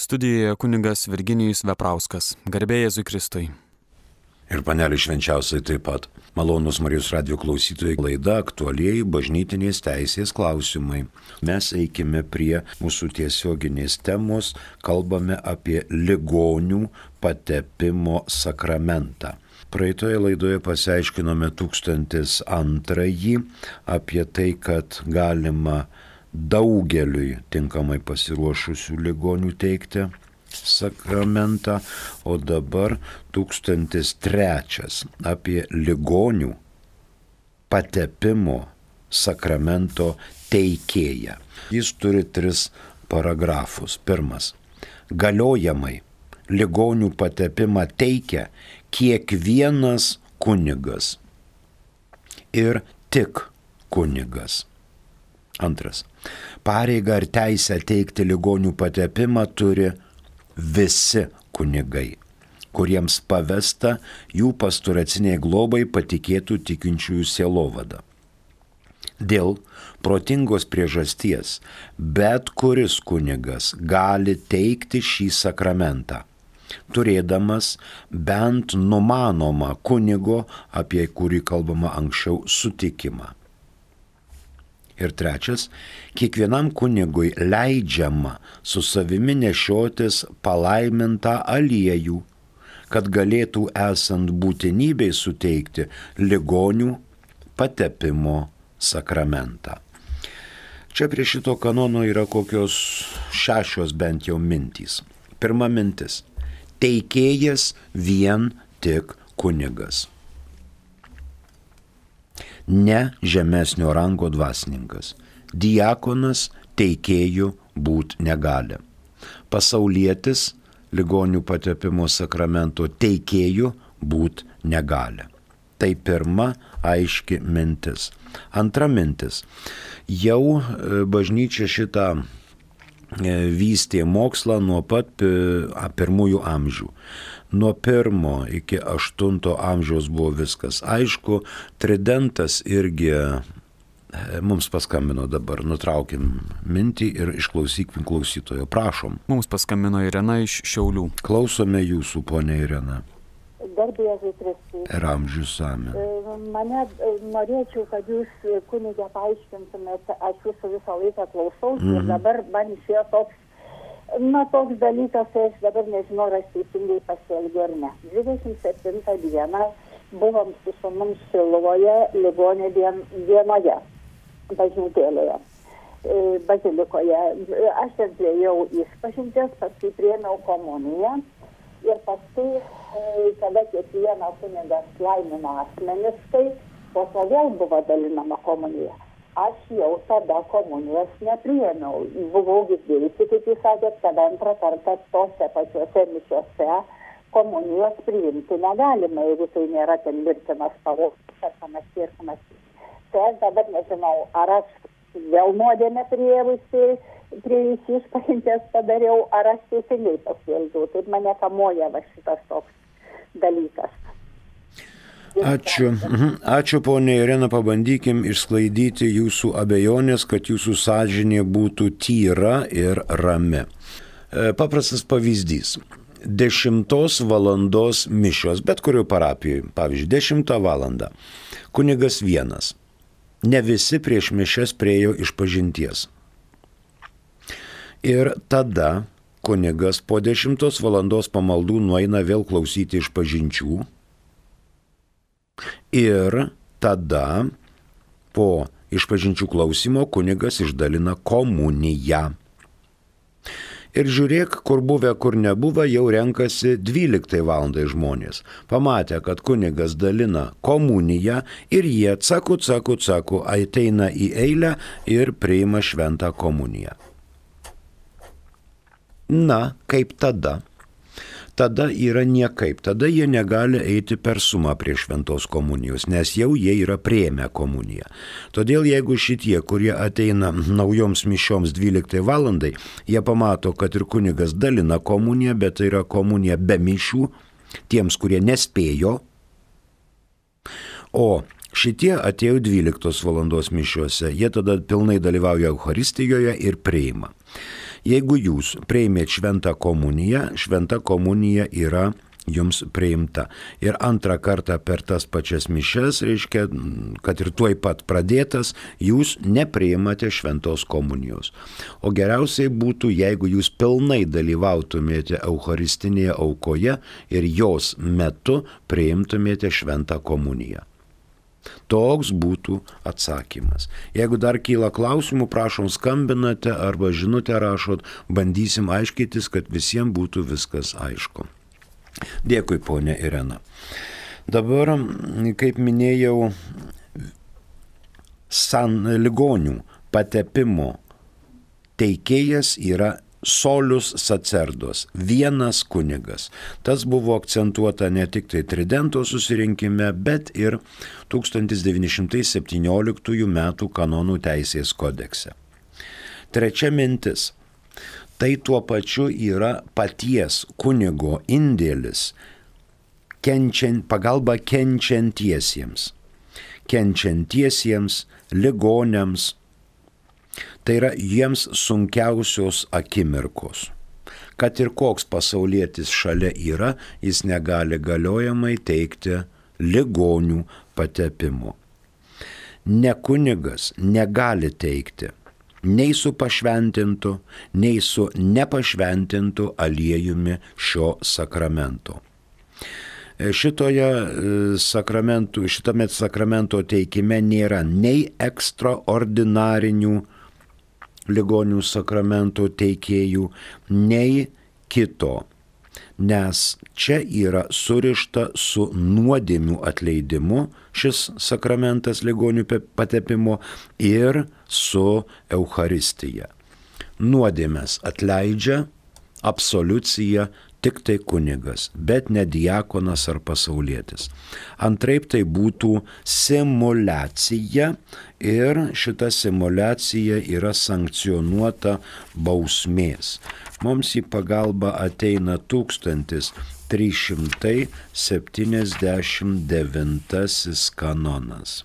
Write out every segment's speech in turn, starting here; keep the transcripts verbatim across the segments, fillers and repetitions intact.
Studijoje kunigas Virginijus Veprauskas. Garbė Jėzui Kristui. Ir panelį švenčiausiai taip pat. Malonus Marijos radijo klausytojai, laida aktualieji bažnytinės teisės klausimai. Mes eikime prie mūsų tiesioginės temos, kalbame apie ligonių patepimo sakramentą. Praeitoje laidoje pasiaiškinome tūkstantis antrąjį apie tai, kad galima daugeliui tinkamai pasiruošusių ligonių teikti sakramentą, o dabar tūkstantis trečias apie ligonių patepimo sakramento teikėją. Jis turi tris paragrafus. Pirmas. Galiojamai ligonių patepimą teikia kiekvienas kunigas ir tik kunigas. Antras. Pareigą ar teisę teikti ligonių patepimą turi visi kunigai, kuriems pavesta jų pastoraciniai globai patikėtų tikinčiųjų sielovada. Dėl protingos priežasties bet kuris kunigas gali teikti šį sakramentą, turėdamas bent numanomą kunigo, apie kurį kalbama anksčiau, sutikimą. Ir trečias, kiekvienam kunigui leidžiama su savimi nešiotis palaimintą aliejų, kad galėtų esant būtinybei suteikti ligonių patepimo sakramentą. Čia prie šito kanono yra kokios šešios bent jau mintys. Pirma mintis. Teikėjas vien tik kunigas. Ne žemesnio rango dvasininkas. Diakonas teikėjų būt negali. Pasaulietis ligonių patepimo sakramento teikėjų būt negali. Tai pirma aiški mintis. Antra mintis. Jau bažnyčia šitą vystė mokslą nuo pat pirmųjų amžių. Nuo pirmo iki aštunto amžiaus buvo viskas aišku. Tridentas irgi mums paskambino dabar. Nutraukim mintį ir išklausykim klausytojo. Prašom. Mums paskambino Irena iš Šiaulių. Klausome jūsų, ponia Irena. Garbė Jėzui Kristui. Ir amžius amen. Mane norėčiau, kad jūs kunige paaiškintumėte, aš jūsų visą laiką klausausi mm-hmm. ir dabar man išėjo toks, na toks dalykas, tai aš dabar nežinau, ar aš teisingai pasielgiu ar ne. dvidešimt septintą dieną buvom su sūnum Šiluvoje ligonio dien, dienoje, bažnytėlėje, bazilikoje. Aš ten plėjau išpažinties, paskui priėmiau komuniją ir paskui kada kiekvieną kunigas laimino asmeniškai, po to vėl buvo dalinama komunija. Aš jau tada komunijos nepriėmiau. Buvau girdėjusi, kaip jūs sakėt, kad antrą kartą tose pačiose mišiose komunijos priimti negalima, jeigu tai nėra ten mirtinas pavojus ar panašiai ir panašiai. Tai aš dabar nežinau, ar aš vėl nuodėmę priėmusi, prie jūsų išpažinties padariau, ar aš teisingai pasielgiau. Taip mane kamuoja va šitas toks dalykas. Ačiū. Ačiū, ponė Irena, pabandykim išsklaidyti jūsų abejonės, kad jūsų sąžinė būtų tyra ir rami. Paprastas pavyzdys. Dešimtos valandos mišios, bet kurio parapijoje, pavyzdžiui, dešimtą valandą. Kunigas vienas. Ne visi prieš mišias priėjo išpažinties. Ir tada kunigas po dešimtos valandos pamaldų nueina vėl klausyti išpažinčių. Ir tada po išpažinčių klausimo kunigas išdalina komuniją. Ir žiūrėk, kur buvę, kur nebuvę, jau renkasi dvyliktai valandai žmonės. Pamatė, kad kunigas dalina komuniją ir jie caku, caku, caku ateina į eilę ir priima šventą komuniją. Na, kaip tada? Tada yra niekaip, tada jie negali eiti per sumą prie šventos komunijos, nes jau jie yra priėmę komuniją. Todėl jeigu šitie, kurie ateina naujoms mišioms dvyliktai valandai, jie pamato, kad ir kunigas dalina komuniją, bet tai yra komunija be mišių, tiems, kurie nespėjo, o šitie atėjo dvyliktos valandos mišiuose, jie tada pilnai dalyvauja Eucharistijoje ir priima. Jeigu jūs priėmėt šventą komuniją, šventa komunija yra jums priimta. Ir antrą kartą per tas pačias mišes, reiškia, kad ir tuoj pat pradėtas, jūs nepriimate šventos komunijos. O geriausiai būtų, jeigu jūs pilnai dalyvautumėte eucharistinėje aukoje ir jos metu priimtumėte šventą komuniją. Toks būtų atsakymas. Jeigu dar kyla klausimų, prašom skambinate arba žinutę rašot, bandysim aiškytis, kad visiems būtų viskas aišku. Dėkui, ponė Irena. Dabar, kaip minėjau, san ligonių patepimo teikėjas yra solius sacerdos, vienas kunigas. Tas buvo akcentuota ne tik tai Tridento susirinkime, bet ir tūkstantis devyni šimtai septynioliktųjų metų kanonų teisės kodekse. Trečia mintis. Tai tuo pačiu yra paties kunigo indėlis kenčiant, pagalba kenčiantiesiems. Kenčiantiesiems, ligoniams. Tai yra jiems sunkiausios akimirkos. Kad ir koks pasaulietis šalia yra, jis negali galiojamai teikti ligonių patepimo. Ne kunigas negali teikti nei su pašventintu, nei su nepašventintu aliejumi šio sakramento. Šitoje sakramentų, šitame sakramento teikime nėra nei ekstraordinarinių ligonių sakramento teikėjų, nei kito, nes čia yra surišta su nuodėmių atleidimu šis sakramentas ligonių patepimo ir su Eucharistija. Nuodėmes atleidžia absoliucija tik tai kunigas, bet ne diakonas ar pasaulietis. Antraip tai būtų simuliacija ir šita simuliacija yra sankcionuota bausmės. Mums į pagalbą ateina tūkstantis trys šimtai septyniasdešimt devintasis kanonas.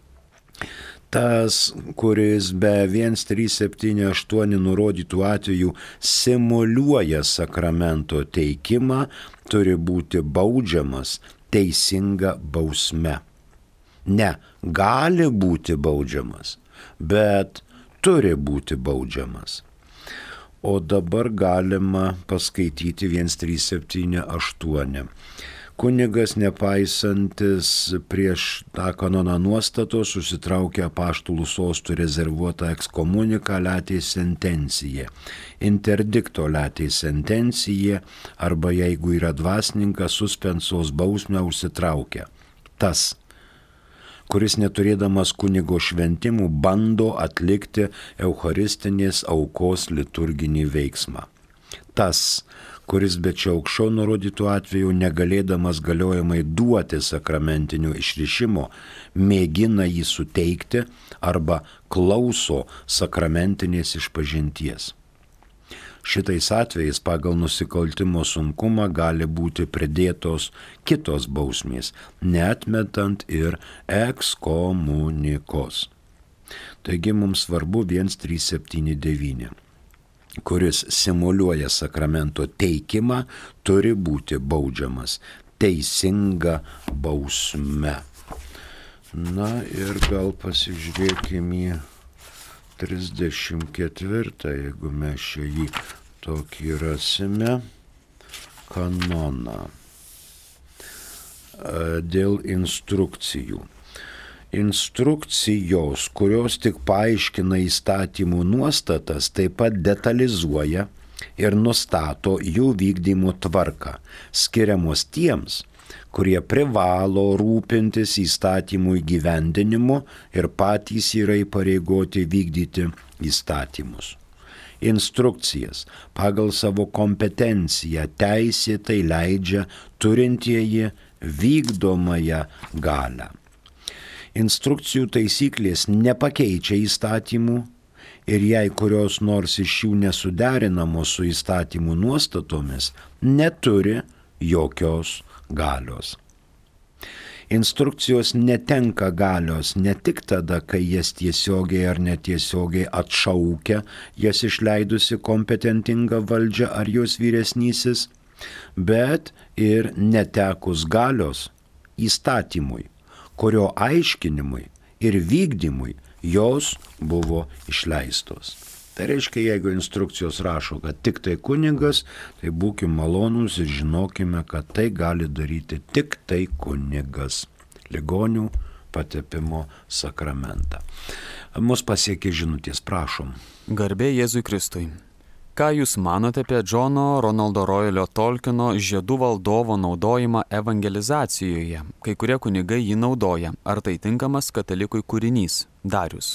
Tas, kuris be vienas trys septyni aštuoni nurodytų atvejų simuliuoja sakramento teikimą, turi būti baudžiamas teisinga bausme. Ne, gali būti baudžiamas, bet turi būti baudžiamas. O dabar galima paskaityti vienas trys septyni aštuoni. Kunigas, nepaisantis prieš tą kanoną nuostato, susitraukia apaštalų sostų rezervuotą ekskomuniką latei sentencija. Interdikto latei sentencija, arba jeigu yra dvasininkas, suspensos bausmę užsitraukia. Tas, kuris neturėdamas kunigo šventimų bando atlikti eucharistinės aukos liturginį veiksmą. Tas, kuris be čia aukščiau nurodytų atveju negalėdamas galiojamai duoti sakramentinio išrišimo, mėgina jį suteikti arba klauso sakramentinės išpažinties. Šitais atvejais pagal nusikaltimo sunkumą gali būti pridėtos kitos bausmės, neatmetant ir ekskomunikos. Taigi mums svarbu vienas trys septyni devyni. Kuris simuliuoja sakramento teikimą, turi būti baudžiamas teisinga bausme. Na ir gal pasižiūrėkime į trisdešimt ketvirtą, jeigu mes čia jį tokį rasime, kanoną dėl instrukcijų. Instrukcijos, kurios tik paaiškina įstatymų nuostatas, taip pat detalizuoja ir nustato jų vykdymo tvarką, skiriamos tiems, kurie privalo rūpintis įstatymų įgyvendinimu ir patys yra įpareigoti vykdyti įstatymus. Instrukcijas pagal savo kompetenciją teisėtai leidžia turintieji vykdomąją galią. Instrukcijų taisyklės nepakeičia įstatymų ir jei kurios nors iš jų nesuderinamos su įstatymų nuostatomis, neturi jokios galios. Instrukcijos netenka galios ne tik tada, kai jas tiesiogiai ar netiesiogiai atšaukia jas išleidusi kompetentinga valdžia ar jos vyresnysis, bet ir netekus galios įstatymui, kurio aiškinimui ir vykdymui jos buvo išleistos. Tai reiškia, jeigu instrukcijos rašo, kad tik tai kunigas, tai būkime malonūs ir žinokime, kad tai gali daryti tik tai kunigas. Ligonių patepimo sakramentą. Mus pasiekė žinutės, prašom. Garbė Jėzui Kristui. Ką Jūs manote apie Džono Ronaldo Royalio Tolkieno Žiedų valdovo naudojimą evangelizacijoje? Kai kurie kunigai jį naudoja. Ar tai tinkamas katalikui kūrinys? Darius.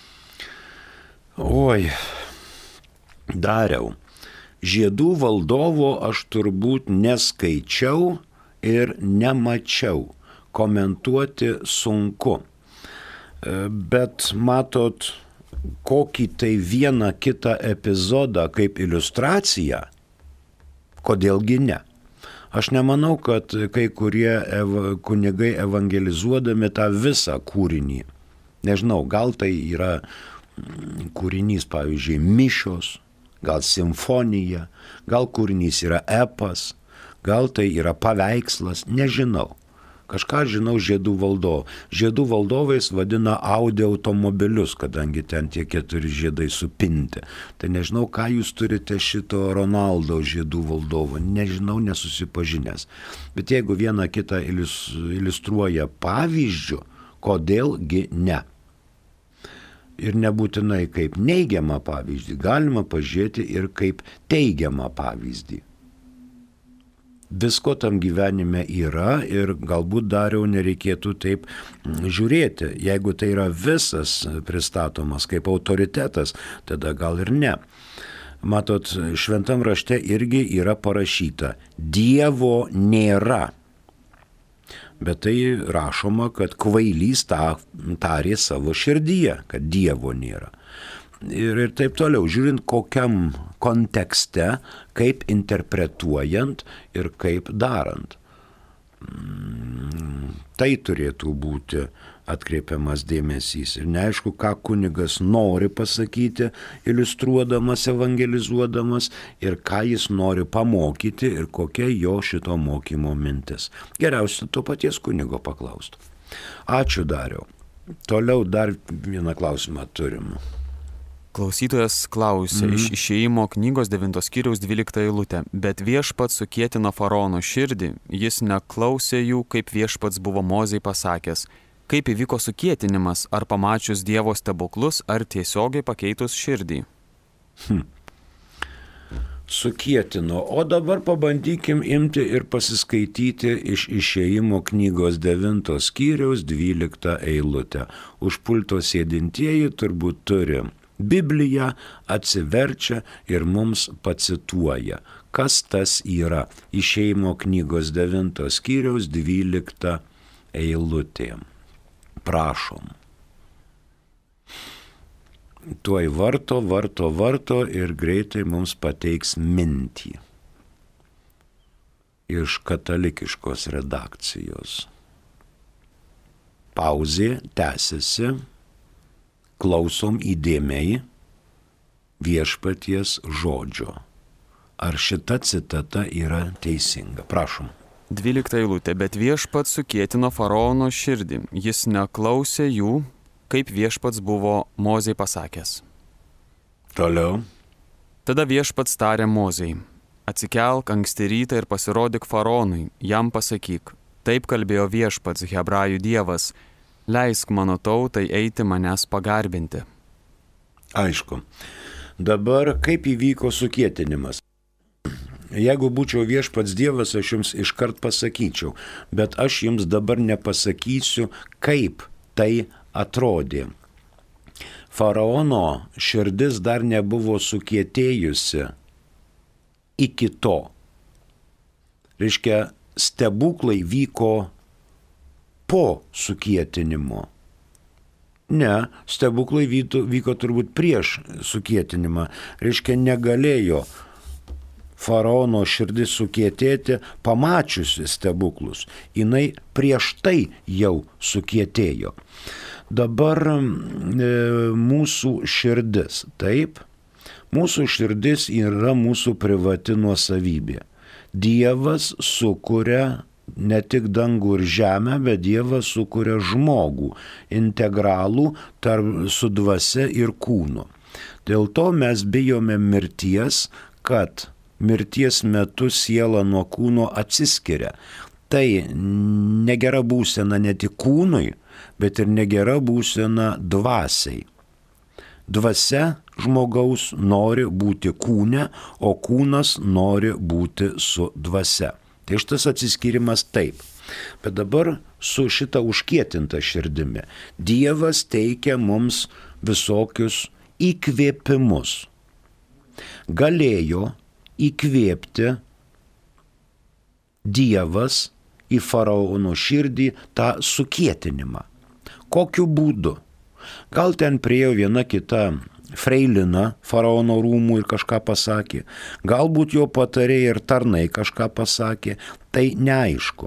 Oi, Dariau, Žiedų valdovo aš turbūt neskaičiau ir nemačiau, komentuoti sunku. Bet matot, kokį tai vieną kitą epizodą kaip iliustraciją, kodėlgi ne. Aš nemanau, kad kai kurie ev- kunigai evangelizuodami tą visą kūrinį, nežinau, gal tai yra kūrinys, pavyzdžiui, mišios, gal simfonija, gal kūrinys yra epas, gal tai yra paveikslas, nežinau. Kažką žinau Žiedų valdovo. Žiedų valdovais vadina Audi automobilius, kadangi ten tie keturi žiedai supinti. Tai nežinau, ką jūs turite šito Ronaldo Žiedų valdovo. Nežinau, nesusipažinęs. Bet jeigu vieną kitą iliustruoja pavyzdžiu, kodėlgi ne? Ir nebūtinai kaip neigiamą pavyzdį, galima pažiūrėti ir kaip teigiamą pavyzdį. Visko tam gyvenime yra ir galbūt Dariau nereikėtų taip žiūrėti. Jeigu tai yra visas pristatomas kaip autoritetas, tada gal ir ne. Matot, šventam rašte irgi yra parašyta, Dievo nėra. Bet tai rašoma, kad kvailys tą tarė savo širdyje, kad Dievo nėra. Ir, ir taip toliau, žiūrint kokiam kontekste, kaip interpretuojant ir kaip darant. Tai turėtų būti atkreipiamas dėmesys. Ir neaišku, ką kunigas nori pasakyti, iliustruodamas, evangelizuodamas, ir ką jis nori pamokyti ir kokia jo šito mokymo mintis. Geriausia to paties kunigo paklausti. Ačiū, Dariau. Toliau dar vieną klausimą turim. Klausytojas klausė mm. iš Išėjimo knygos devintos skyriaus dvyliktą eilutę. Bet viešpats sukietino faraono širdį, jis neklausė jų, kaip viešpats buvo Mozei pasakęs. Kaip įvyko sukietinimas, ar pamačius Dievo stebuklus, ar tiesiogiai pakeitus širdį? Hm. Sukietino. O dabar pabandykim imti ir pasiskaityti iš Išėjimo knygos devintos skyriaus dvyliktą eilutę. Už pulto sėdintieji turbūt turi Bibliją, atsiverčia ir mums pacituoja. Kas tas yra? Išėjimo knygos devintos skyriaus dvyliktą eilutė. Prašom. Tuoj varto, varto, varto ir greitai mums pateiks mintį. Iš katalikiškos redakcijos. Pauzė tęsiasi. Klausom įdėmiai viešpaties žodžio. Ar šita citata yra teisinga? Prašom. Dvylikta eilutė. Bet viešpats sukietino faraono širdį. Jis neklausė jų, kaip viešpats buvo Mozei pasakęs. Toliau. Tada viešpats tarė Mozei. Atsikelk anksti rytą ir pasirodyk faraonui. Jam pasakyk. Taip kalbėjo viešpats, Hebrajų dievas. Leisk mano tautai eiti manęs pagarbinti. Aišku. Dabar kaip įvyko sukietinimas? Jeigu būčiau viešpats Dievas, aš jums iškart pasakyčiau, bet aš jums dabar nepasakysiu, kaip tai atrodė. Faraono širdis dar nebuvo sukietėjusi iki to. Reiškia, stebuklai vyko po sukietinimo. Ne, stebuklai vyko, vyko turbūt prieš sukietinimą. Reiškia, negalėjo faraono širdis sukietėti pamačiusi stebuklus. Jinai prieš tai jau sukietėjo. Dabar e, mūsų širdis, taip, mūsų širdis yra mūsų privati nuosavybė. Dievas sukuria ne tik dangų ir žemę, bet Dievas sukuria žmogų, integralų tarp su dvasia ir kūnu. Dėl to mes bijome mirties, kad mirties metu siela nuo kūno atsiskiria. Tai negera būsena ne tik kūnui, bet ir negera būsena dvasiai. Dvasia žmogaus nori būti kūne, o kūnas nori būti su dvasia. Tai šitas atsiskyrimas taip. Bet dabar su šita užkietinta širdimi Dievas teikia mums visokius įkvėpimus. Galėjo įkvėpti Dievas į faraono širdį tą sukietinimą. Kokiu būdu? Gal ten priėjo viena kita freilina faraono rūmų ir kažką pasakė. Galbūt jo patarėjai ir tarnai kažką pasakė. Tai neaišku.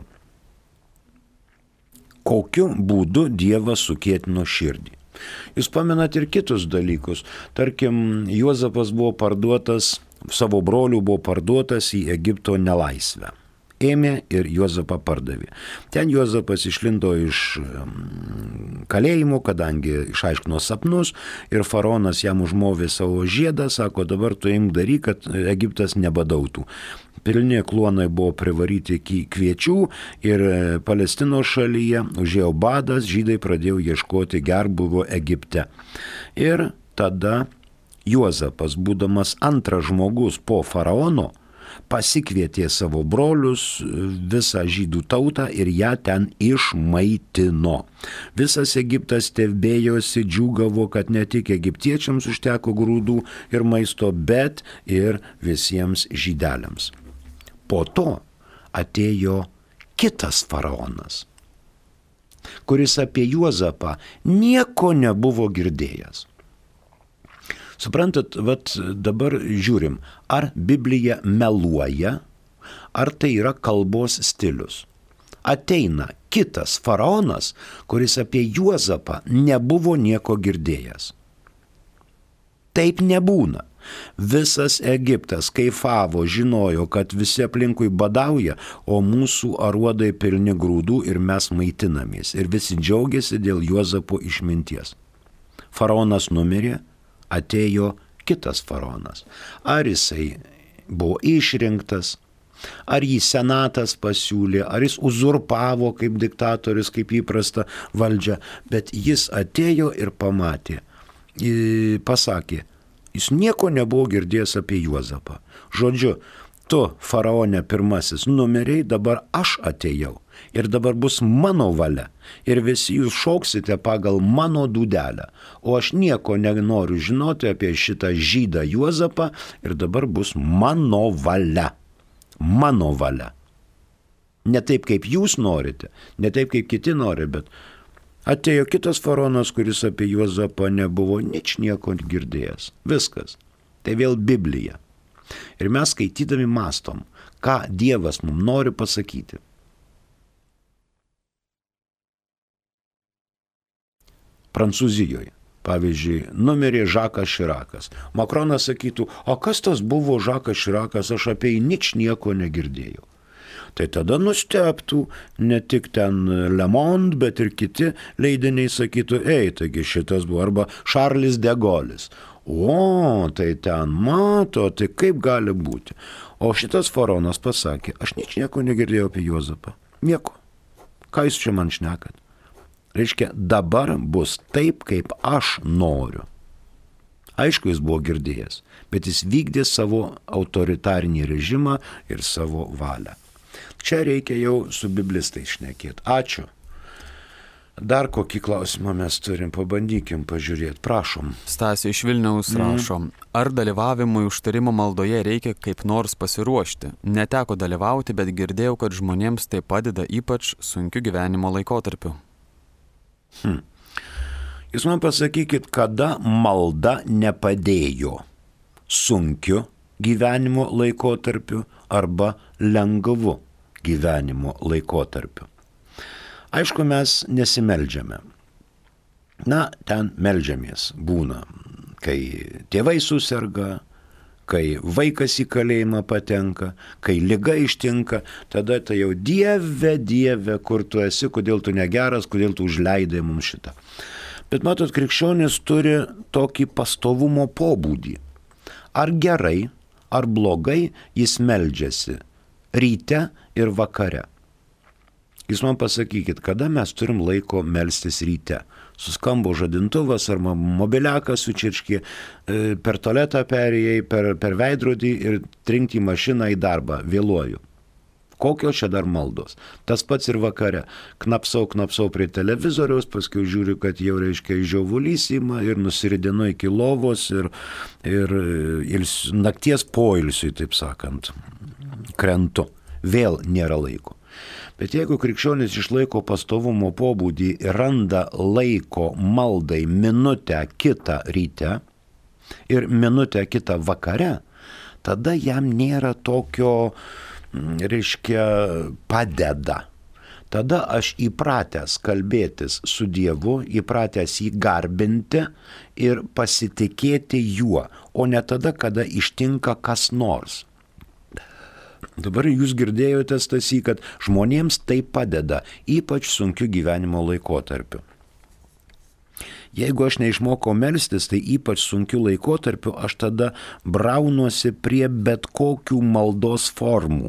Kokiu būdu Dievas sukietino širdį? Jūs pamenat ir kitus dalykus. Tarkim, Juozapas buvo parduotas, savo brolių buvo parduotas į Egipto nelaisvę. Ėmė ir Juozapą pardavė. Ten Juozapas išlindo iš kalėjimo, kadangi išaiškino sapnus ir faraonas jam užmovė savo žiedą, sako, dabar tu imk daryk, kad Egiptas nebadautų. Pilni kluonai buvo privaryti kviečių ir Palestinos šalyje užėjo badas, žydai pradėjo ieškoti gerbūvio Egipte. Ir tada Juozapas, būdamas antras žmogus po faraono, pasikvietė savo brolius, visą žydų tautą ir ją ten išmaitino. Visas Egiptas stebėjosi, džiūgavo, kad ne tik egiptiečiams užteko grūdų ir maisto, bet ir visiems žydeliams. Po to atėjo kitas faraonas, kuris apie Juozapą nieko nebuvo girdėjęs. Suprantat, vat dabar žiūrim, ar Biblija meluoja, ar tai yra kalbos stilius. Ateina kitas faraonas, kuris apie Juozapą nebuvo nieko girdėjęs. Taip nebūna. Visas Egiptas kaifavo, žinojo, kad visi aplinkui badauja, o mūsų aruodai pilni grūdų ir mes maitinamės. Ir visi džiaugiasi dėl Juozapo išminties. Faraonas numirė, atėjo kitas faraonas. Ar jisai buvo išrinktas, ar jį senatas pasiūlė, ar jis uzurpavo kaip diktatorius, kaip įprasta valdžia, bet jis atėjo ir pamatė, pasakė, jis nieko nebuvo girdėjęs apie Juozapą. Žodžiu, tu, faraone pirmasis, numeriai, dabar aš atėjau ir dabar bus mano valia ir visi jūs šauksite pagal mano dūdelę, o aš nieko nenoriu žinoti apie šitą žydą Juozapą ir dabar bus mano valia. Mano valia. Ne taip, kaip jūs norite, ne taip, kaip kiti nori, bet atėjo kitas faraonas, kuris apie Juozapą nebuvo nič nieko girdėjęs. Viskas. Tai vėl Biblija. Ir mes skaitydami mąstom, ką Dievas mums nori pasakyti. Prancūzijoje, pavyzdžiui, numirė Žakas Širakas. Makronas sakytų, o kas tas buvo Žakas Širakas, aš apie jį nič nieko negirdėjau. Tai tada nustebtų ne tik ten Le Monde, bet ir kiti leidiniai sakytų, ei, taigi šitas buvo, arba Šarlis de Golis. O, tai ten mato, tai kaip gali būti. O šitas faraonas pasakė, aš nič nieko negirdėjau apie Juozapą. Nieko. Ką jūs čia man šnekat? Reiškia, dabar bus taip, kaip aš noriu. Aišku, jis buvo girdėjęs, bet jis vykdė savo autoritarinį režimą ir savo valią. Čia reikia jau su biblistais šnekėti. Ačiū. Dar kokį klausimą mes turim, pabandykim pažiūrėti, prašom. Stasė iš Vilniaus rašo, ar dalyvavimui užtarimo maldoje reikia kaip nors pasiruošti? Neteko dalyvauti, bet girdėjau, kad žmonėms tai padeda ypač sunkiu gyvenimo laikotarpiu. Hmm. Jūs man pasakykit, kada malda nepadėjo sunkiu gyvenimo laikotarpiu arba lengvu gyvenimo laikotarpiu. Aišku, mes nesimeldžiame. Na, ten meldžiamės būna, kai tėvai susirga, kai vaikas į kalėjimą patenka, kai liga ištinka, tada tai jau Dieve, Dieve, kur tu esi, kodėl tu negeras, kodėl tu užleidai mums šitą. Bet matot, krikščionis turi tokį pastovumo pobūdį. Ar gerai, ar blogai jis meldžiasi ryte ir vakare. Jūs man pasakykit, kada mes turim laiko melstis ryte. Suskambo žadintuvas ar mobiliakas sučirškė, per tualetą perėjai, per, per veidrodį ir trinkti mašiną į darbą, vėluoju. Kokios čia dar maldos? Tas pats ir vakare. Knapsau, knapsau prie televizoriaus, paskui žiūriu, kad jau reiškia žiovulys ima ir nusiridinu iki lovos ir, ir, ir nakties poilsiui, taip sakant, krentu. Vėl nėra laiko. Bet jeigu krikščionis išlaiko pastovumo pobūdį ir randa laiko maldai minutę kitą ryte ir minutę kitą vakare, tada jam nėra tokio, reiškia, padeda. Tada aš įpratęs kalbėtis su Dievu, įpratęs jį garbinti ir pasitikėti juo, o ne tada, kada ištinka kas nors. Dabar jūs girdėjote, Stasy, kad žmonėms tai padeda, ypač sunkiu gyvenimo laikotarpiu. Jeigu aš neišmokau melstis, tai ypač sunkiu laikotarpiu aš tada braunuosi prie bet kokių maldos formų.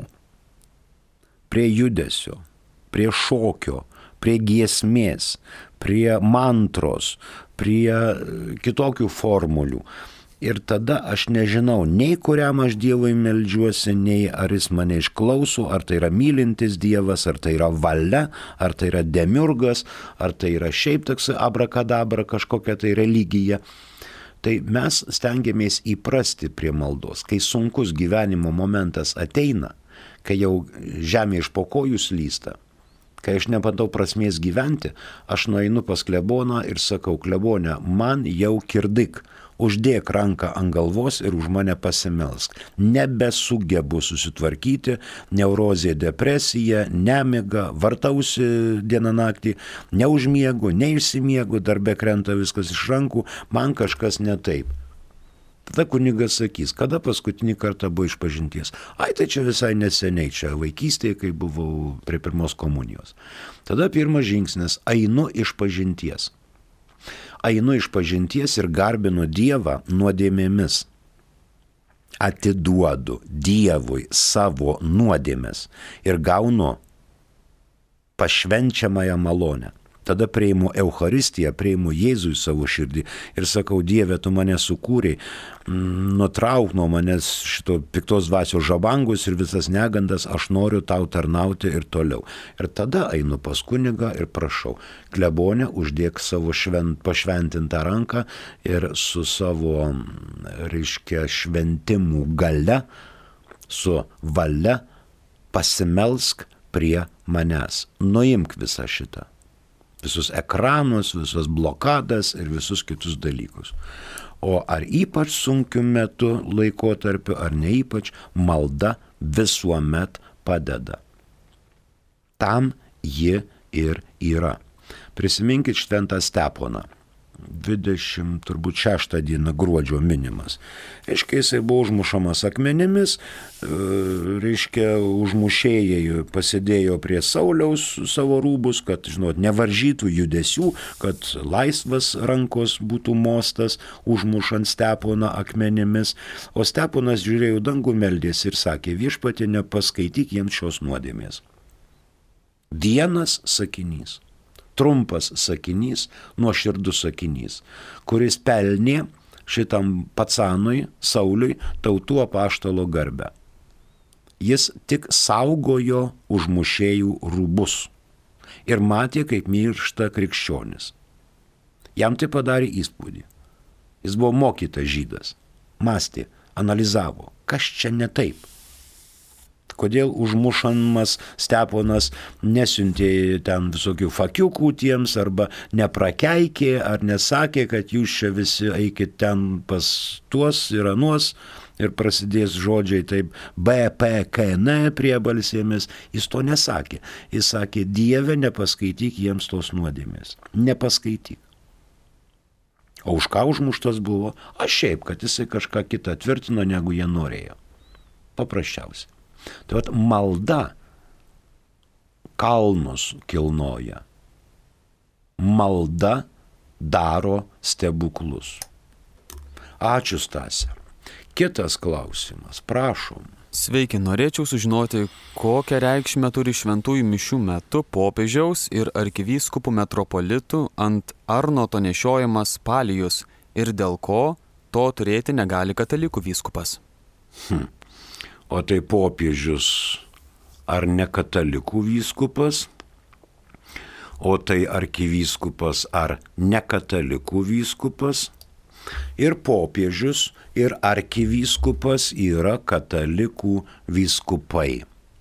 Prie judesio, prie šokio, prie giesmės, prie mantros, prie kitokių formulių. Ir tada aš nežinau, nei kuriam aš Dievui meldžiuosi, nei ar jis mane išklauso, ar tai yra mylintis Dievas, ar tai yra valia, ar tai yra demiurgas, ar tai yra šiaip toks abrakadabra kažkokia tai religija. Tai mes stengiamės įprasti prie maldos. Kai sunkus gyvenimo momentas ateina, kai jau žemė iš po kojų slysta, kai aš nepatau prasmės gyventi, aš nueinu pas kleboną ir sakau, klebone, man jau kirdik. Uždėk ranką ant galvos ir už mane pasimelsk. Nebesugebu susitvarkyti, neurozė, depresija, nemiga, vartausi dieną naktį, neužmiegu, neišsimiegu, darbe krenta viskas iš rankų, man kažkas ne taip. Tada kunigas sakys, kada paskutinį kartą buvo išpažinties. Ai, tai čia visai neseniai, čia vaikystėje, kai buvau prie pirmos komunijos. Tada pirmas žingsnis, einu išpažinties. Einu išpažinties ir garbinu Dievą nuodėmėmis. Atiduodu Dievui savo nuodėmes ir gaunu pašvenčiamąją malonę. Tada priimu Eucharistiją, priimu Jėzui savo širdį ir sakau, Dieve, tu mane sukūrei, nutrauk nuo manęs šito piktos dvasios žabangus ir visas negandas, aš noriu tau tarnauti ir toliau. Ir tada einu pas kunigą ir prašau, klebone, uždėk savo švent, pašventintą ranką ir su savo, reiškia, šventimų gale, su valia pasimelsk prie manęs. Nuimk visą šitą. Visus ekranus, visus blokadas ir visus kitus dalykus. O ar ypač sunkiu metu laikotarpiu, ar ne ypač, malda visuomet padeda. Tam ji ir yra. Prisiminkit šventą Steponą. dvidešimt šeštą dieną gruodžio minimas. Reiškia, jisai buvo užmušamas akmenimis, reiškia, užmušėjai pasidėjo prie Sauliaus savo rūbus, kad, žinot, nevaržytų judesių, kad laisvas rankos būtų mostas, užmušant Steponą akmenimis. O Steponas žiūrėjo dangų, meldėsi ir sakė, viešpatie, nepaskaityk jiems šios nuodėmės. Vienas sakinys. Trumpas sakinys, nuoširdus sakinys, kuris pelnė šitam pacanui, Sauliui, tautų apaštalo garbę. Jis tik saugojo užmušėjų rūbus ir matė, kaip miršta krikščionis. Jam tai padarė įspūdį. Jis buvo mokytas žydas, mąstė, analizavo, kas čia ne taip. Kodėl užmušamas Steponas nesiuntė ten visokių fakiukų tiems, arba neprakeikė, ar nesakė, kad jūs čia visi eikit ten pas tuos ir anuos, ir prasidės žodžiai taip B, P, K, N priebalsėmis. Jis to nesakė. Jis sakė, Dieve, nepaskaityk jiems tos nuodėmės. Nepaskaityk. O už ką užmuštas buvo? A šiaip, kad jisai kažką kitą tvirtino, negu jie norėjo. Paprasčiausiai. Tai vat malda kalnus kilnoja. Malda daro stebuklus. Ačiū, Stasė. Kitas klausimas, prašom. Sveiki, norėčiau sužinoti, kokią reikšmę turi šventųjų mišių metu popiežiaus ir arkivyskupų metropolitų ant Arnoto nešiojamas palijus ir dėl ko to turėti negali katalikų vyskupas. Hm. O tai popiežius ar ne katalikų vyskupas? O tai arkivyskupas ar ne katalikų vyskupas? Ir popiežius, ir arkivyskupas yra katalikų vyskupai.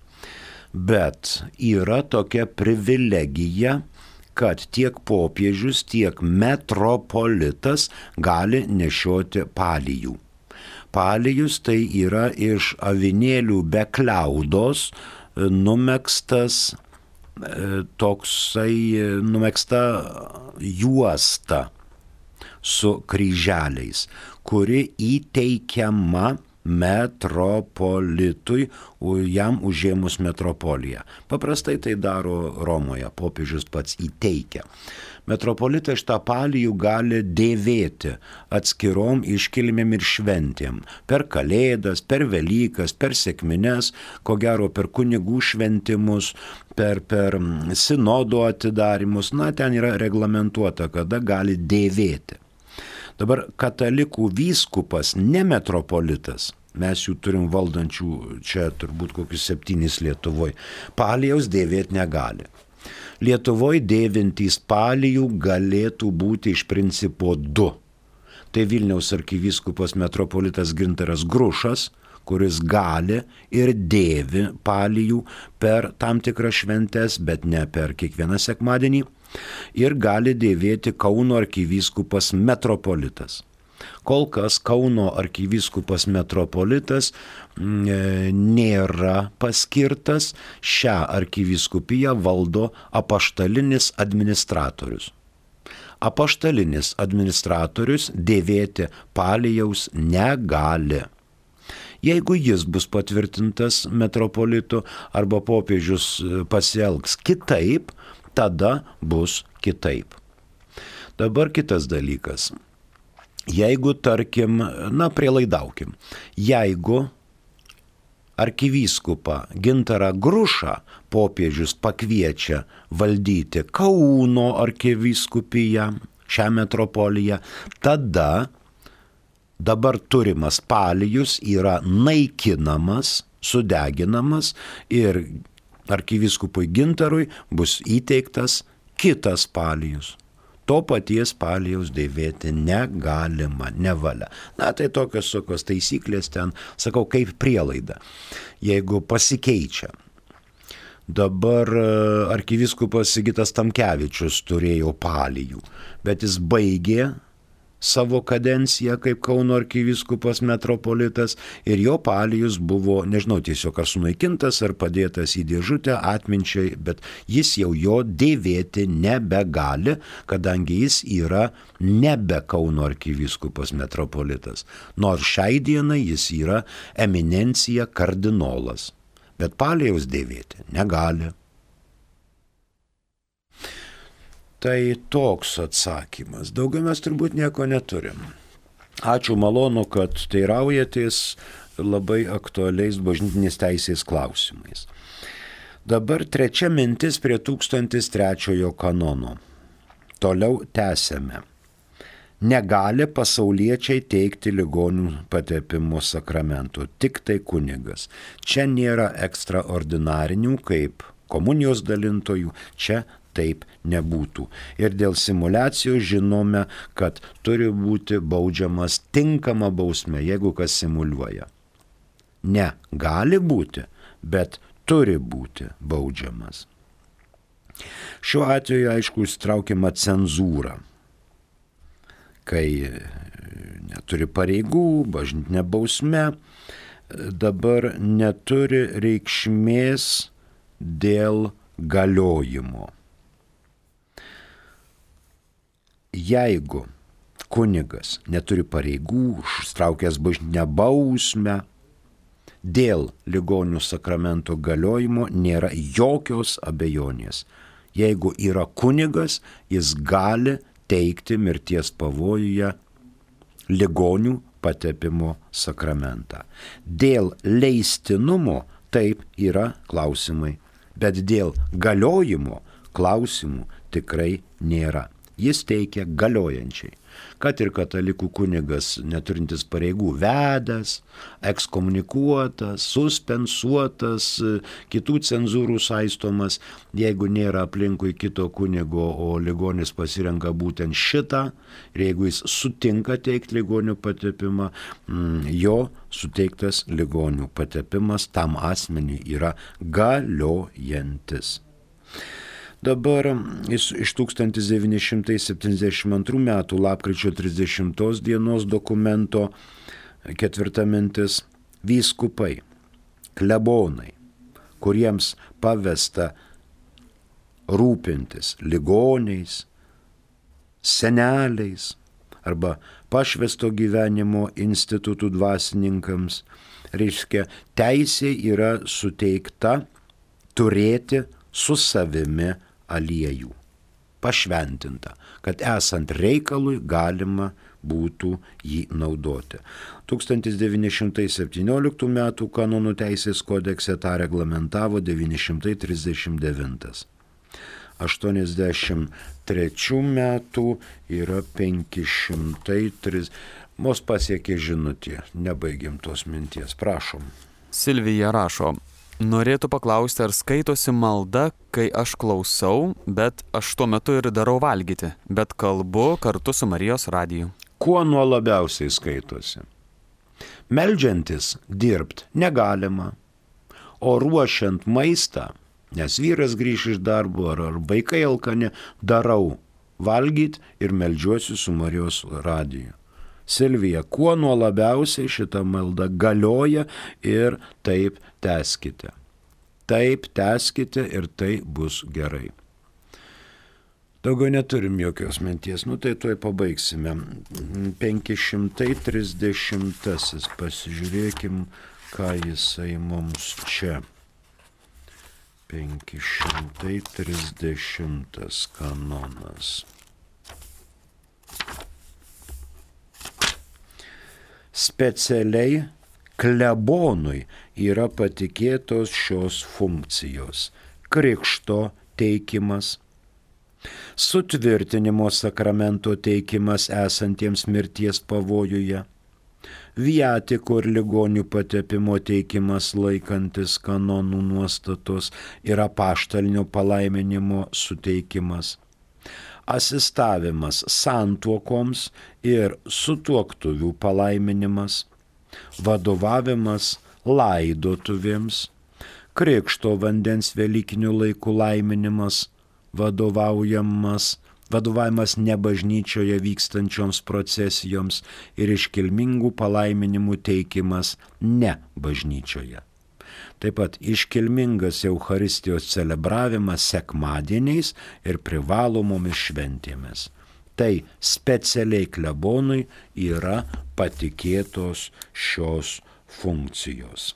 Bet yra tokia privilegija, kad tiek popiežius, tiek metropolitas gali nešioti palijų. Palijus tai yra iš avinėlių be kliaudos numegztas, toksai numegzta juosta su kryželiais, kuri įteikiama metropolitui, jam užėmus metropoliją. Paprastai tai daro Romoje, popiežius pats įteikia. Metropolitas šitą palijų gali dėvėti atskirom iškilmėm ir šventėm. Per Kalėdas, per Velykas, per sekmines, ko gero per kunigų šventimus, per, per sinodo atidarimus. Na, ten yra reglamentuota, kada gali dėvėti. Dabar katalikų vyskupas, ne metropolitas, mes jų turim valdančių čia turbūt kokius septynis Lietuvoje, palijaus dėvėti negali. Lietuvoje dėvintys palijų galėtų būti iš principo du. Tai Vilniaus arkivyskupas metropolitas Gintaras Grušas, kuris gali ir dėvi palijų per tam tikras šventes, bet ne per kiekvieną sekmadienį. Ir gali dėvėti Kauno arkivyskupas metropolitas. Kol kas Kauno arkivyskupas metropolitas nėra paskirtas, šią arkivyskupiją valdo apaštalinis administratorius. Apaštalinis administratorius dėvėti palijaus negali. Jeigu jis bus patvirtintas metropolitu arba popiežius pasielgs kitaip, tada bus kitaip. Dabar kitas dalykas. Jeigu, tarkim, na, prielaidaukim, jeigu arkivyskupą Gintarą Grušą popiežius pakviečia valdyti Kauno arkivyskupiją, šią metropoliją, tada dabar turimas palijus yra naikinamas, sudeginamas ir arkivyskupui Gintarui bus įteiktas kitas palijus. To paties palijaus dėvėti negalima, nevalia. Na, tai tokios tokios taisyklės ten, sakau, kaip prielaida, jeigu pasikeičia. Dabar arkivyskupas Sigitas Tamkevičius turėjo palijų, bet jis baigė savo kadenciją kaip Kauno arkivyskupas metropolitas ir jo palijus buvo, nežinau tiesiog ar sunaikintas, ar padėtas į dėžutę atminčiai, bet jis jau jo dėvėti nebegali, kadangi jis yra nebe Kauno arkivyskupas metropolitas. Nors šiai dienai jis yra eminencija kardinolas, bet palijaus dėvėti negali. Tai toks atsakymas. Daugiau mes turbūt nieko neturim. Ačiū, malonu, kad teiraujatės labai aktualiais bažnytinės teisės klausimais. Dabar trečia mintis prie tūkstantis trečiojo kanono. Toliau tęsiame. Negali pasauliečiai teikti ligonių patepimo sakramentų, tik tai kunigas. Čia nėra ekstraordinarinių kaip komunijos dalintojų, čia taip nebūtų. Ir dėl simuliacijos žinome, kad turi būti baudžiamas tinkama bausmė, jeigu kas simuliuoja. Ne, gali būti, bet turi būti baudžiamas. Šiuo atveju, aišku, įtraukiama cenzūra, kai neturi pareigų, bažnytinė bausme, dabar neturi reikšmės dėl galiojimo. Jeigu kunigas neturi pareigų, užtraukęs bažnytinę bausmę, dėl ligonių sakramento galiojimo nėra jokios abejonės. Jeigu yra kunigas, jis gali teikti mirties pavojuje ligonių patepimo sakramentą. Dėl leistinumo taip yra klausimai, bet dėl galiojimo klausimų tikrai nėra. Jis teikia galiojančiai, kad ir katalikų kunigas neturintis pareigų vedęs, ekskomunikuotas, suspensuotas, kitų cenzūrų saistomas, jeigu nėra aplinkui kito kunigo, o ligonis pasirenka būtent šitą, ir jeigu jis sutinka teikti ligonių patepimą, jo suteiktas ligonių patepimas tam asmeniui yra galiojantis. Dabar iš tūkstantis devyni šimtai septyniasdešimt antrų metų lapkričio trisdešimtos dienos dokumento ketvirta mintis: vyskupai, klebonai, kuriems pavesta rūpintis ligoniais, seneliais arba pašvęsto gyvenimo institutų dvasininkams, reiškia, teisė yra suteikta turėti su savimi aliejų, pašventinta, kad esant reikalui galima būtų jį naudoti. tūkstantis devyni šimtai septynioliktų metų kanonų teisės kodekse tą reglamentavo devyni šimtai trisdešimt devintas. aštuoniasdešimt trečių metų yra penki šimtai tris. Mus pasiekė žinutė, nebaigėm tos minties, prašom. Silvija rašo: norėtų paklausti, ar skaitosi malda, kai aš klausau, bet aš tuo metu ir darau valgyti, bet kalbu kartu su Marijos radiju. Kuo nuo labiausiai skaitosi? Meldžiantis dirbt negalima, o ruošiant maistą, nes vyras grįš iš darbo ar, ar vaikai alkani, darau valgyti ir meldžiuosi su Marijos radiju. Silvija, kuo nuo labiausiai šita malda galioja ir taip tęskite. Taip tęskite ir tai bus gerai. Daugiau neturim jokios minties, nu tai tuoj pabaigsime. penki šimtai trisdešimtasis, pasižiūrėkim, ką jisai mums čia. penki šimtai trisdešimtas kanonas. Specialiai klebonui yra patikėtos šios funkcijos: krikšto teikimas, sutvirtinimo sakramento teikimas esantiems mirties pavojuje, viatiko ir ligonių patepimo teikimas laikantis kanonų nuostatos ir apaštalinio palaiminimo suteikimas, asistavimas santuokoms ir sutuoktuvių palaiminimas, vadovavimas laidotuvėms, krikšto vandens velykinių laikų laiminimas, vadovaujamas, vadovavimas nebažnyčioje vykstančioms procesijoms ir iškilmingų palaiminimų teikimas ne bažnyčioje. Taip pat iškilmingas Eucharistijos celebravimas sekmadieniais ir privalomomis šventėmis. Tai specialiai klebonui yra patikėtos šios funkcijos.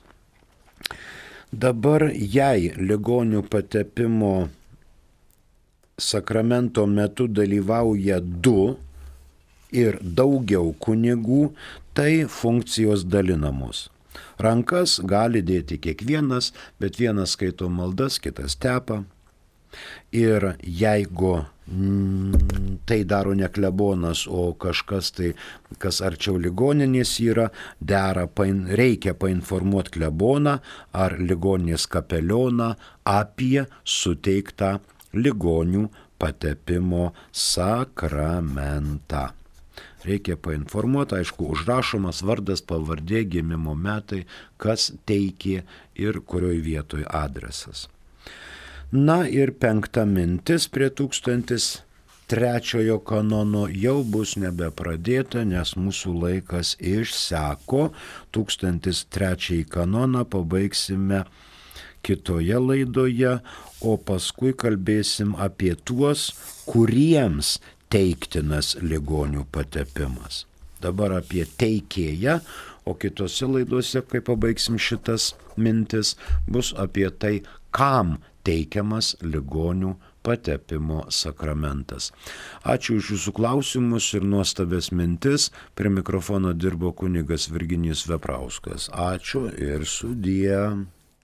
Dabar jei ligonių patepimo sakramento metu dalyvauja du ir daugiau kunigų, tai funkcijos dalinamos. Rankas gali dėti kiekvienas, bet vienas skaito maldas, kitas tepa. Ir jeigu mm, tai daro ne klebonas, o kažkas tai, kas arčiau ligoninės yra, dera, pain, reikia painformuoti kleboną ar ligoninės kapelioną apie suteiktą ligonių patepimo sakramentą. Reikia painformuoti, aišku, užrašomas vardas, pavardė, gimimo metai, kas teikė ir kurioj vietoj adresas. Na ir penkta mintis prie tūkstantis trečiojo kanono jau bus nebepradėta, nes mūsų laikas išseko. Tūkstantis trečiąjį kanoną pabaigsime kitoje laidoje, o paskui kalbėsim apie tuos, kuriems teiktinas ligonių patepimas. Dabar apie teikėją, o kitose laidose, kai pabaigsim šitas mintis, bus apie tai, kam teikiamas ligonių patepimo sakramentas. Ačiū už jūsų klausimus ir nuostabės mintis. Prie mikrofono dirbo kunigas Virginijus Veprauskas. Ačiū ir sudie.